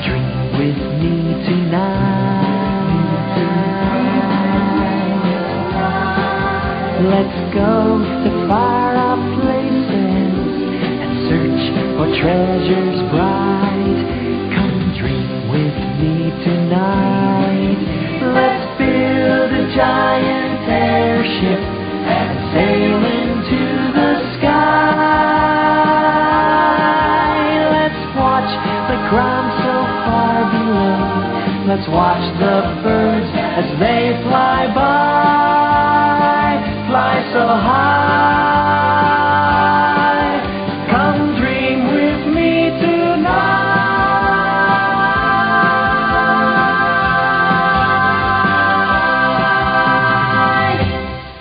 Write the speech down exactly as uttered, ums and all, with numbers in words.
dream with me tonight. Let's go to far-off places and search for treasures bright. Come dream with me tonight. Let's build a giant airship and sail into the sky. Let's watch the ground so far below. Let's watch the birds as they fly by. Fly so high.